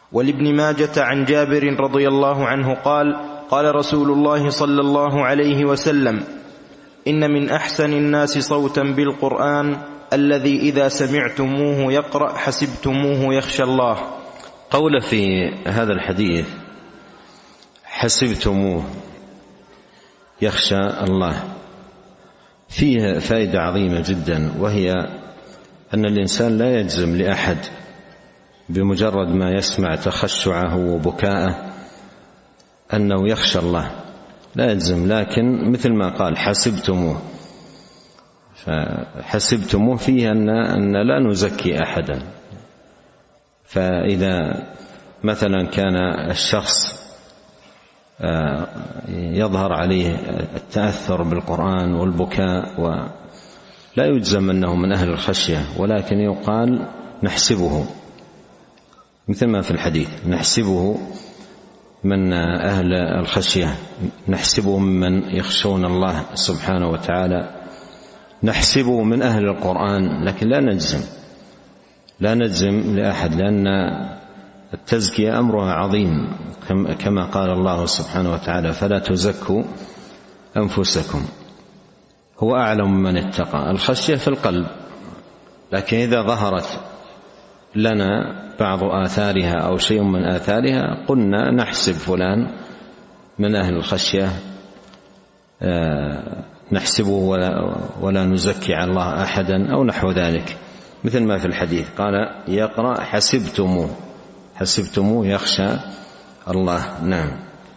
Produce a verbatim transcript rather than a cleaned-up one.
ولابن ماجة عن جابر رضي الله عنه قال قال رسول الله صلى الله عليه وسلم: إن من أحسن الناس صوتا بالقرآن الذي إذا سمعتموه يقرأ حسبتموه يخشى الله. قول في هذا الحديث حسبتموه يخشى الله فيه فائدة عظيمة جدا، وهي أن الإنسان لا يجزم لأحد بمجرد ما يسمع تخشعه وبكاءه أنه يخشى الله، لا يجزم، لكن مثل ما قال حسبتموه، فحسبتموه فيه أن, أن لا نزكي أحدا. فإذا مثلا كان الشخص يظهر عليه التأثر بالقرآن والبكاء ولا يجزم أنه من أهل الخشية، ولكن يقال نحسبه مثل ما في الحديث، نحسبه من أهل الخشية، نحسبه من يخشون الله سبحانه وتعالى، نحسبه من أهل القرآن، لكن لا نجزم لا نجزم لأحد، لأن التزكية أمرها عظيم كما قال الله سبحانه وتعالى: فلا تزكوا أنفسكم هو أعلم من اتقى. الخشية في القلب، لكن إذا ظهرت لنا بعض آثارها أو شيء من آثارها قلنا نحسب فلان من أهل الخشية، نحسبه ولا, ولا نزكي على الله أحدا أو نحو ذلك، مثل ما في الحديث قال يقرأ حسبتموه حسبتموه يخشى الله. نعم.